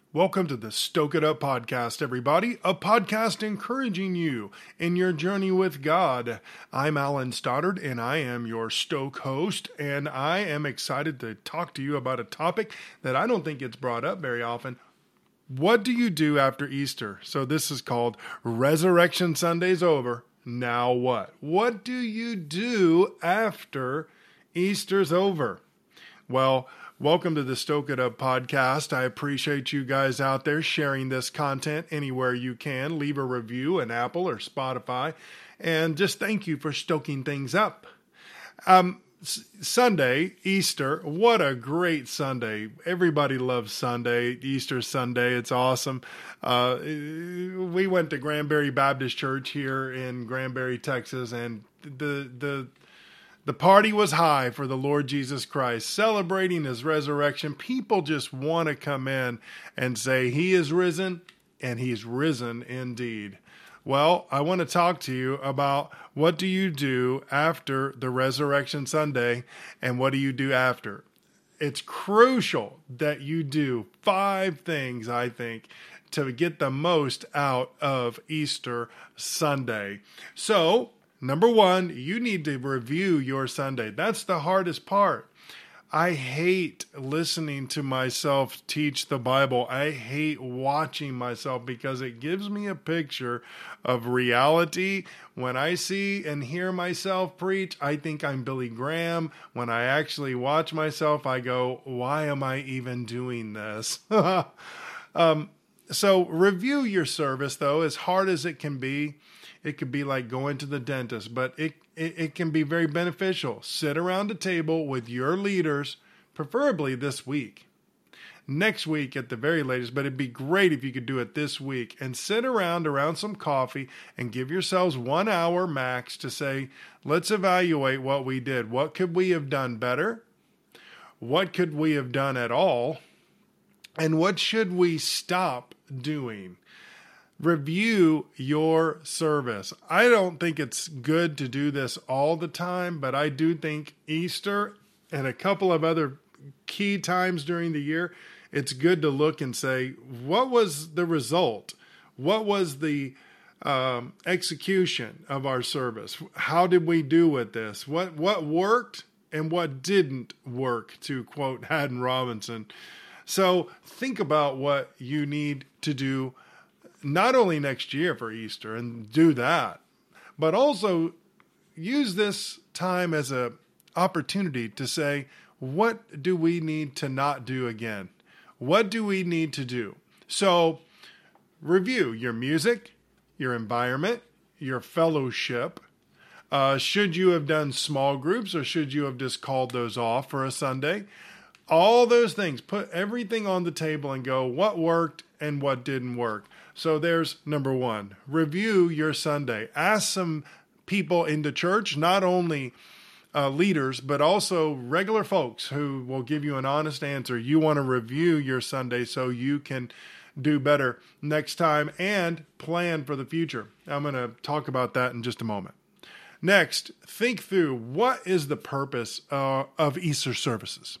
Welcome to the Stoke It Up podcast, everybody. A podcast encouraging you in your journey with God. I'm Alan Stoddard, and I am your Stoke host, and I am excited to talk to you about a topic that I don't think gets brought up very often. What do you do after Easter? So this is called Resurrection Sunday's over. Now what? What do you do after Easter's over? Well, welcome to the Stoke It Up podcast. I appreciate you guys out there sharing this content anywhere you can. Leave a review in Apple or Spotify. And just thank you for stoking things up. Sunday, Easter, what a great Sunday. Everybody loves Sunday, Easter Sunday. It's awesome. We went to Granbury Baptist Church here in Granbury, Texas, and the party was high for the Lord Jesus Christ, celebrating his resurrection. People just want to come in and say, he is risen, and he's risen indeed. Well, I want to talk to you about what do you do after the Resurrection Sunday, and what do you do after? It's crucial that you do 5 things, I think, to get the most out of Easter Sunday. So, number 1, you need to review your Sunday. That's the hardest part. I hate listening to myself teach the Bible. I hate watching myself because it gives me a picture of reality. When I see and hear myself preach, I think I'm Billy Graham. When I actually watch myself, I go, why am I even doing this? So review your service, though, as hard as it can be. It could be like going to the dentist, but it can be very beneficial. Sit around a table with your leaders, preferably this week. Next week at the very latest, but it'd be great if you could do it this week. And sit around some coffee and give yourselves 1 hour max to say, let's evaluate what we did. What could we have done better? What could we have done at all? And what should we stop doing? Review your service. I don't think it's good to do this all the time, but I do think Easter and a couple of other key times during the year, it's good to look and say, what was the result? What was the execution of our service? How did we do with this? What worked and what didn't work, to quote Haddon Robinson. So think about what you need to do not only next year for Easter and do that, but also use this time as an opportunity to say, what do we need to not do again? What do we need to do? So review your music, your environment, your fellowship. Should you have done small groups, or should you have just called those off for a Sunday? All those things, put everything on the table and go, what worked and what didn't work? So there's number 1, review your Sunday. Ask some people in the church, not only leaders, but also regular folks who will give you an honest answer. You want to review your Sunday so you can do better next time and plan for the future. I'm going to talk about that in just a moment. Next, think through what is the purpose of Easter services.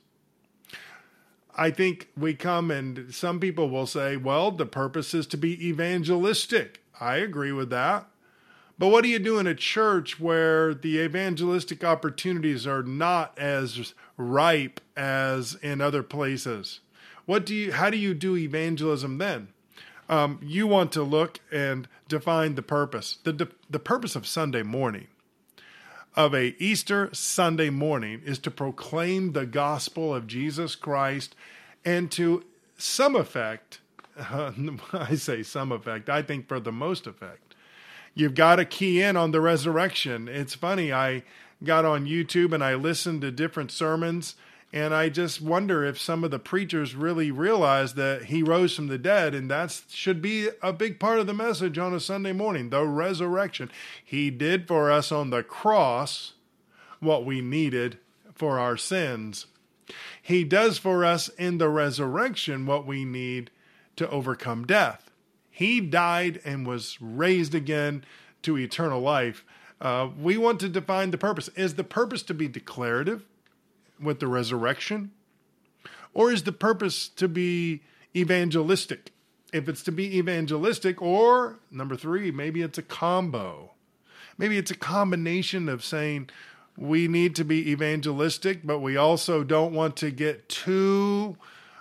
I think we come and some people will say, well, the purpose is to be evangelistic. I agree with that. But what do you do in a church where the evangelistic opportunities are not as ripe as in other places? How do you do evangelism then? You want to look and define the purpose. The purpose of Sunday morning, of a Easter Sunday morning, is to proclaim the gospel of Jesus Christ, and to some effect, I say some effect, I think for the most effect, you've got to key in on the resurrection. It's funny, I got on YouTube and I listened to different sermons, and I just wonder if some of the preachers really realize that he rose from the dead, and that should be a big part of the message on a Sunday morning, the resurrection. He did for us on the cross what we needed for our sins. He does for us in the resurrection what we need to overcome death. He died and was raised again to eternal life. We want to define the purpose. Is the purpose to be declarative with the resurrection? Or is the purpose to be evangelistic. If it's to be evangelistic, or number 3, maybe it's a combo. Maybe it's a combination of saying we need to be evangelistic, but we also don't want to get too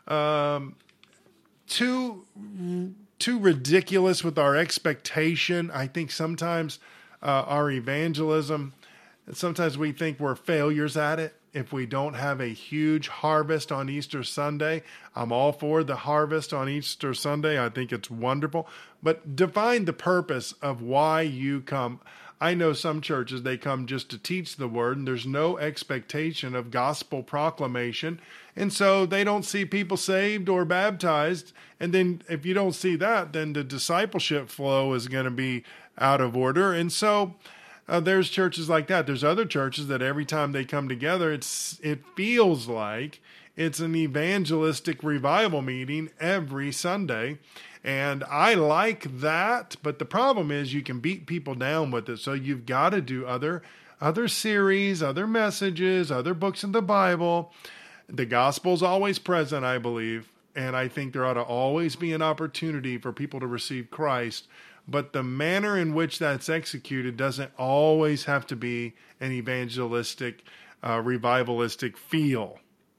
ridiculous with our expectation. I think sometimes our evangelism, sometimes we think we're failures at it if we don't have a huge harvest on Easter Sunday. I'm all for the harvest on Easter Sunday. I think it's wonderful. But define the purpose of why you come. I know some churches, they come just to teach the word, and there's no expectation of gospel proclamation. And so they don't see people saved or baptized. And then if you don't see that, then the discipleship flow is going to be out of order. And so there's churches like that. There's other churches that every time they come together, it feels like it's an evangelistic revival meeting every Sunday. And I like that, but the problem is you can beat people down with it. So you've got to do other series, other messages, other books in the Bible. The gospel's always present, I believe, and I think there ought to always be an opportunity for people to receive Christ. But the manner in which that's executed doesn't always have to be an evangelistic, revivalistic feel.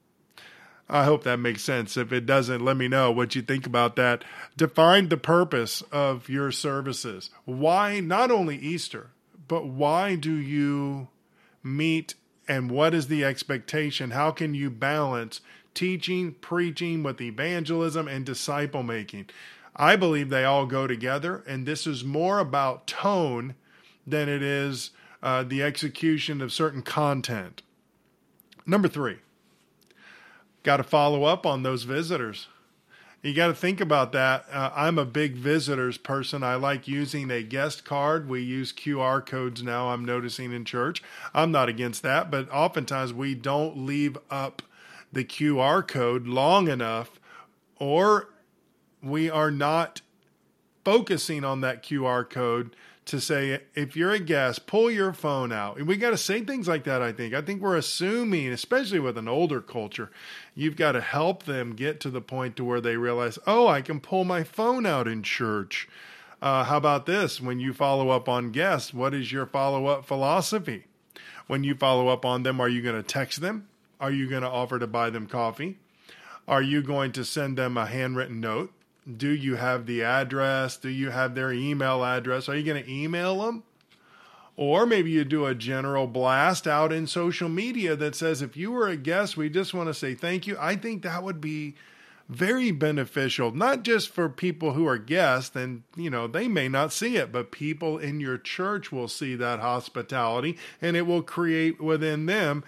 I hope that makes sense. If it doesn't, let me know what you think about that. Define the purpose of your services. Why, not only Easter, but why do you meet, and what is the expectation? How can you balance teaching, preaching with evangelism and disciple making? I believe they all go together, and this is more about tone than it is the execution of certain content. Number 3. Got to follow up on those visitors. You got to think about that. I'm a big visitors person. I like using a guest card. We use QR codes now, I'm noticing, in church. I'm not against that, but oftentimes we don't leave up the QR code long enough, or we are not focusing on that QR code to say, if you're a guest, pull your phone out. And we got to say things like that, I think. I think we're assuming, especially with an older culture, you've got to help them get to the point to where they realize, oh, I can pull my phone out in church. How about this? When you follow up on guests, what is your follow-up philosophy? When you follow up on them, are you going to text them? Are you going to offer to buy them coffee? Are you going to send them a handwritten note? Do you have the address? Do you have their email address? Are you going to email them? Or maybe you do a general blast out in social media that says, if you were a guest, we just want to say thank you. I think that would be very beneficial, not just for people who are guests, and they may not see it, but people in your church will see that hospitality, and it will create within them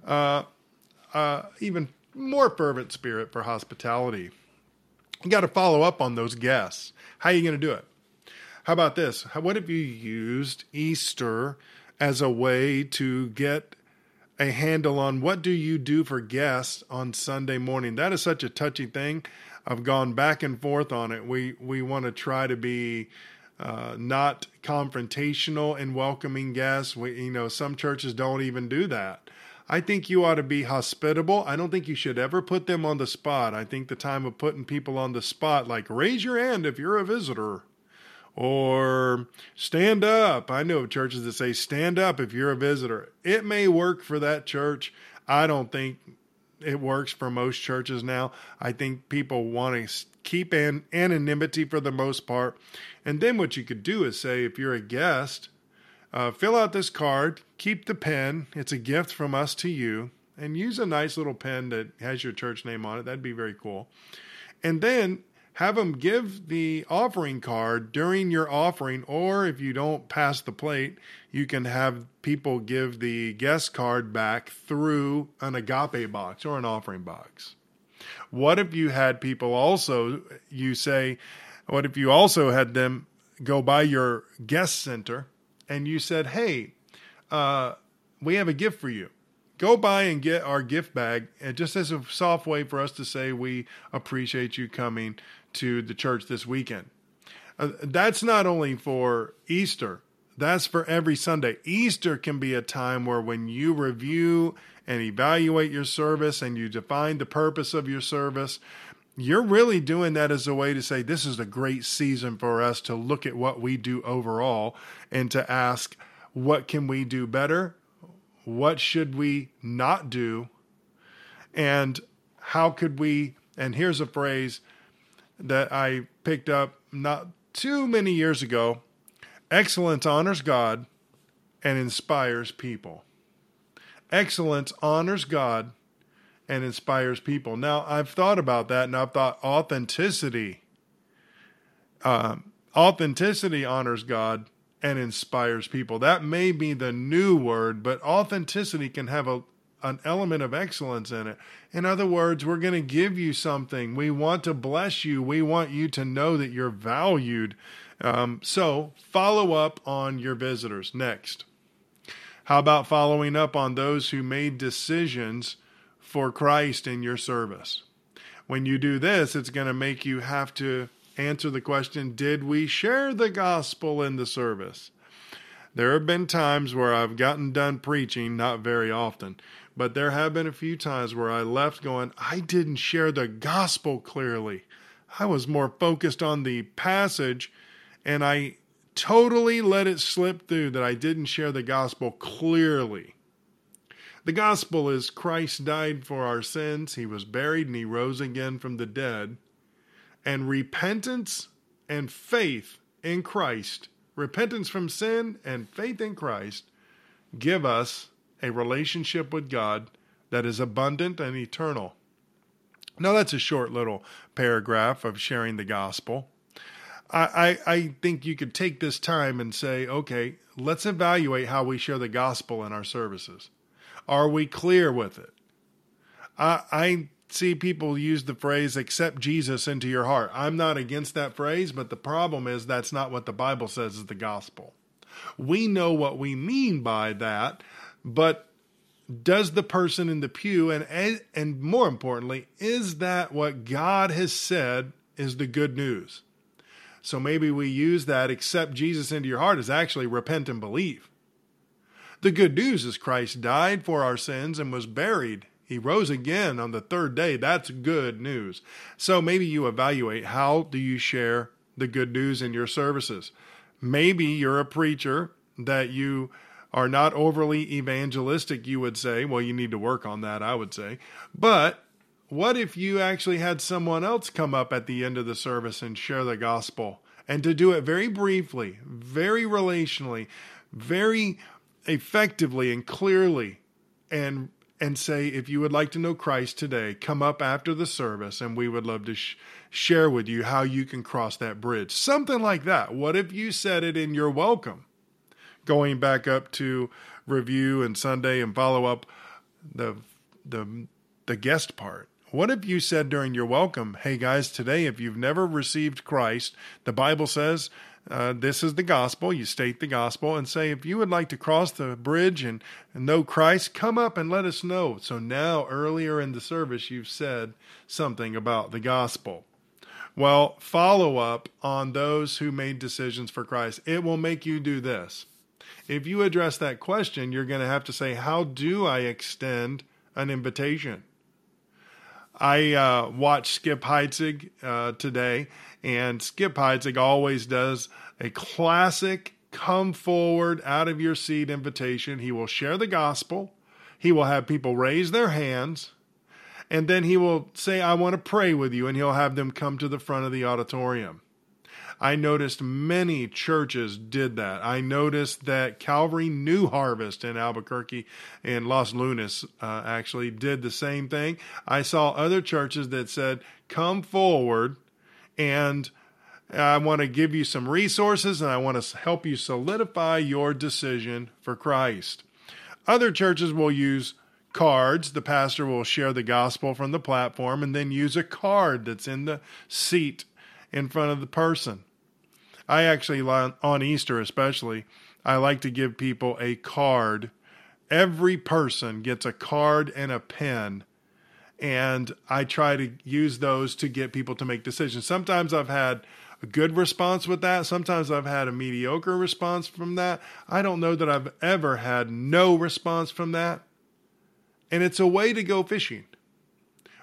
even more fervent spirit for hospitality. You got to follow up on those guests. How are you going to do it? How about this? What if you used Easter as a way to get a handle on what do you do for guests on Sunday morning? That is such a touchy thing. I've gone back and forth on it. We want to try to be not confrontational in welcoming guests. Some churches don't even do that. I think you ought to be hospitable. I don't think you should ever put them on the spot. I think the time of putting people on the spot, like raise your hand if you're a visitor, or stand up. I know churches that say stand up if you're a visitor. It may work for that church. I don't think it works for most churches now. I think people want to keep anonymity for the most part. And then what you could do is say, if you're a guest, fill out this card, keep the pen. It's a gift from us to you. And use a nice little pen that has your church name on it. That'd be very cool. And then have them give the offering card during your offering, or if you don't pass the plate, you can have people give the guest card back through an agape box or an offering box. What if you had people also, what if you also had them go by your guest center and you said, hey, we have a gift for you. Go by and get our gift bag, and just as a soft way for us to say we appreciate you coming to the church this weekend. That's not only for Easter. That's for every Sunday. Easter can be a time where when you review and evaluate your service and you define the purpose of your service, you're really doing that as a way to say, this is a great season for us to look at what we do overall and to ask, what can we do better? What should we not do? And how could we, and here's a phrase that I picked up not too many years ago: excellence honors God and inspires people. Excellence honors God and inspires people. Now, I've thought about that, and I've thought authenticity. Authenticity honors God and inspires people. That may be the new word, but authenticity can have an element of excellence in it. In other words, we're going to give you something. We want to bless you. We want you to know that you're valued. So follow up on your visitors. Next. How about following up on those who made decisions for Christ in your service? When you do this, it's going to make you have to answer the question, did we share the gospel in the service? There have been times where I've gotten done preaching, not very often, but there have been a few times where I left going, I didn't share the gospel clearly. I was more focused on the passage, and I totally let it slip through that I didn't share the gospel clearly. The gospel is Christ died for our sins, he was buried, and he rose again from the dead. And repentance and faith in Christ, repentance from sin and faith in Christ, give us a relationship with God that is abundant and eternal. Now, that's a short little paragraph of sharing the gospel. I think you could take this time and say, okay, let's evaluate how we share the gospel in our services. Are we clear with it? I see people use the phrase, accept Jesus into your heart. I'm not against that phrase, but the problem is that's not what the Bible says is the gospel. We know what we mean by that, but does the person in the pew, and more importantly, is that what God has said is the good news? So maybe we use that accept Jesus into your heart as actually repent and believe. The good news is Christ died for our sins and was buried. He rose again on the third day. That's good news. So maybe you evaluate, how do you share the good news in your services? Maybe you're a preacher that you are not overly evangelistic, you would say. Well, you need to work on that, I would say. But what if you actually had someone else come up at the end of the service and share the gospel, and to do it very briefly, very relationally, very effectively and clearly, and say, if you would like to know Christ today, come up after the service and we would love to share with you how you can cross that bridge. Something like that. What if you said it in your welcome? Going back up to review and Sunday and follow up the guest part. What if you said during your welcome, hey guys, today, if you've never received Christ, the Bible says, this is the gospel. You state the gospel and say, if you would like to cross the bridge and know Christ, come up and let us know. So now, earlier in the service, you've said something about the gospel. Well, follow up on those who made decisions for Christ. It will make you do this. If you address that question, you're going to have to say, how do I extend an invitation? I watched Skip Heitzig today, and Skip Heitzig always does a classic come forward out of your seat invitation. He will share the gospel. He will have people raise their hands, and then he will say, I want to pray with you, and he'll have them come to the front of the auditorium. I noticed many churches did that. I noticed that Calvary New Harvest in Albuquerque and Los Lunas actually did the same thing. I saw other churches that said, come forward and I want to give you some resources and I want to help you solidify your decision for Christ. Other churches will use cards. The pastor will share the gospel from the platform and then use a card that's in the seat in front of the person. I actually, on Easter especially, I like to give people a card. Every person gets a card and a pen, and I try to use those to get people to make decisions. Sometimes I've had a good response with that. Sometimes I've had a mediocre response from that. I don't know that I've ever had no response from that. And it's a way to go fishing.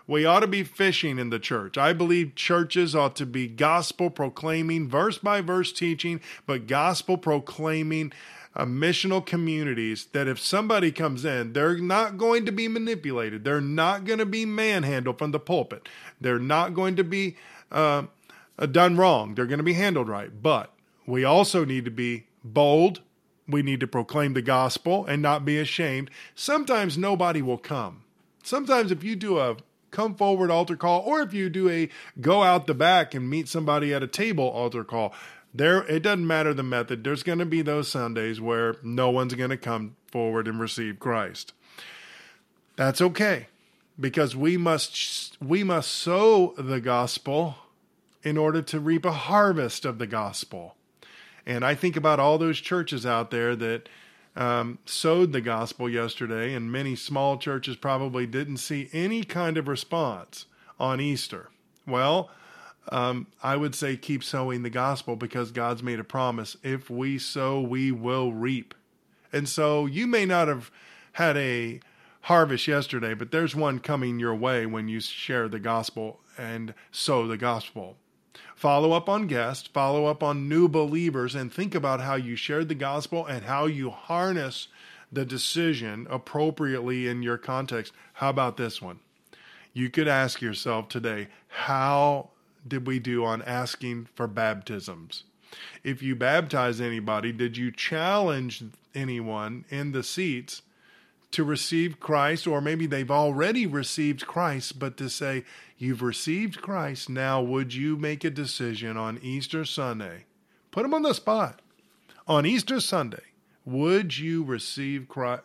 We ought to be fishing in the church. I believe churches ought to be gospel proclaiming, verse by verse teaching, but gospel proclaiming missional communities that if somebody comes in, they're not going to be manipulated. They're not going to be manhandled from the pulpit. They're not going to be done wrong. They're going to be handled right. But we also need to be bold. We need to proclaim the gospel and not be ashamed. Sometimes nobody will come. Sometimes if you do a come forward altar call, or if you do a go out the back and meet somebody at a table altar call, it doesn't matter the method. There's going to be those Sundays where no one's going to come forward and receive Christ. That's okay, because we must sow the gospel in order to reap a harvest of the gospel. And I think about all those churches out there that sowed the gospel yesterday, and many small churches probably didn't see any kind of response on Easter. Well, I would say keep sowing the gospel, because God's made a promise. If we sow, we will reap. And so you may not have had a harvest yesterday, but there's one coming your way when you share the gospel and sow the gospel. Follow up on guests, follow up on new believers, and think about how you shared the gospel and how you harness the decision appropriately in your context. How about this one? You could ask yourself today, how did we do on asking for baptisms? If you baptize anybody, did you challenge anyone in the seats to receive Christ? Or maybe they've already received Christ, but to say, you've received Christ, now would you make a decision on Easter Sunday? Put them on the spot. On Easter Sunday, would you receive Christ?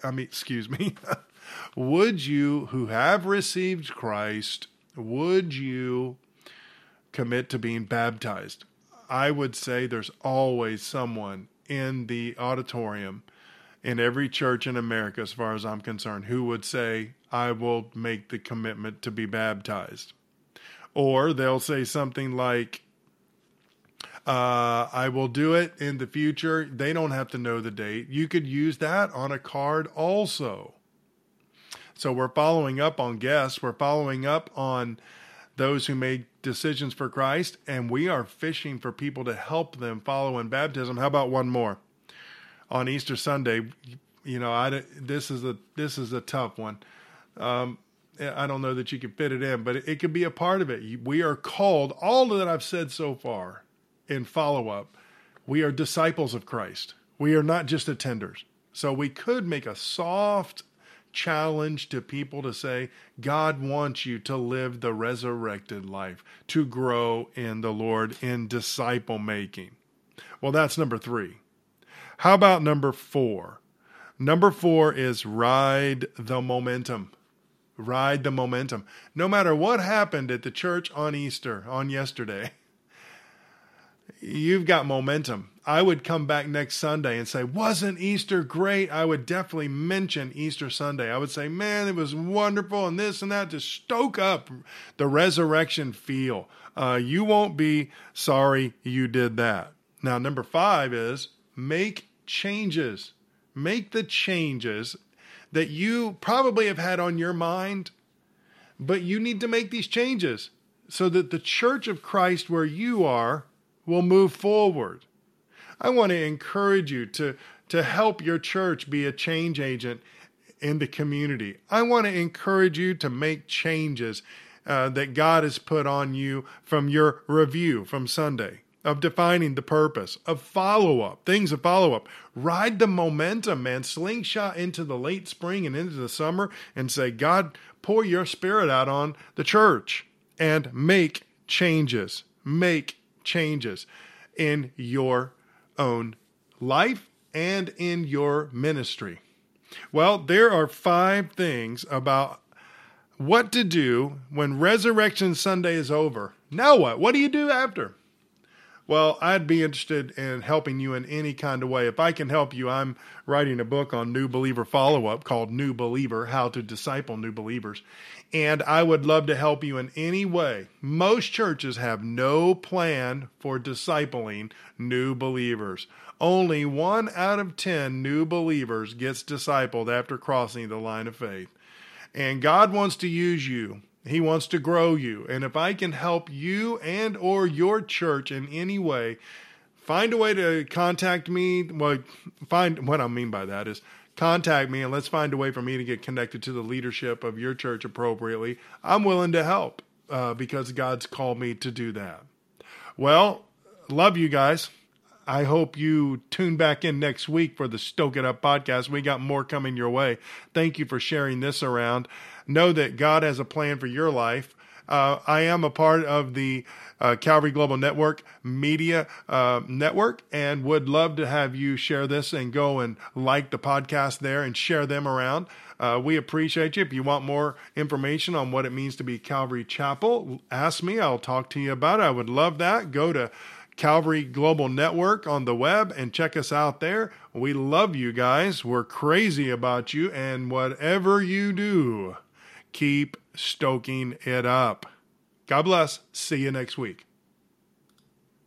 Would you, who have received Christ, would you commit to being baptized? I would say there's always someone in the auditorium in every church in America, as far as I'm concerned, who would say, I will make the commitment to be baptized. Or they'll say something like, I will do it in the future. They don't have to know the date. You could use that on a card also. So we're following up on guests. We're following up on those who made decisions for Christ, and we are fishing for people to help them follow in baptism. How about one more? On Easter Sunday, this is a tough one. I don't know that you could fit it in, but it could be a part of it. We are called, all that I've said so far in follow-up, we are disciples of Christ. We are not just attenders. So we could make a soft challenge to people to say, God wants you to live the resurrected life, to grow in the Lord in disciple making. Well, that's number 3. How about number 4? Number 4 is ride the momentum. Ride the momentum. No matter what happened at the church on Easter, on yesterday, you've got momentum. I would come back next Sunday and say, wasn't Easter great? I would definitely mention Easter Sunday. I would say, man, it was wonderful, and this and that, to stoke up the resurrection feel. You won't be sorry you did that. Now, number 5 is make changes. Make the changes that you probably have had on your mind, but you need to make these changes so that the church of Christ where you are will move forward. I want to encourage you to help your church be a change agent in the community. I want to encourage you to make changes that God has put on you from your review from Sunday, of defining the purpose, of follow-up, things of follow-up. Ride the momentum, man. Slingshot into the late spring and into the summer and say, God, pour your spirit out on the church and make changes. Make changes in your own life and in your ministry. Well, there are 5 things about what to do when Resurrection Sunday is over. Now what? What do you do after? Well, I'd be interested in helping you in any kind of way. If I can help you, I'm writing a book on new believer follow-up called New Believer, How to Disciple New Believers. And I would love to help you in any way. Most churches have no plan for discipling new believers. Only 1 out of 10 new believers gets discipled after crossing the line of faith. And God wants to use you He wants to grow you. And if I can help you and or your church in any way, find a way to contact me. Well, what I mean by that is contact me and let's find a way for me to get connected to the leadership of your church appropriately. I'm willing to help because God's called me to do that. Well, love you guys. I hope you tune back in next week for the Stoke It Up podcast. We got more coming your way. Thank you for sharing this around. Know that God has a plan for your life. I am a part of the Calvary Global Network media network and would love to have you share this and go and like the podcast there and share them around. We appreciate you. If you want more information on what it means to be Calvary Chapel, ask me. I'll talk to you about it. I would love that. Go to Calvary Global Network on the web and check us out there. We love you guys. We're crazy about you. And whatever you do, keep stoking it up. God bless. See you next week.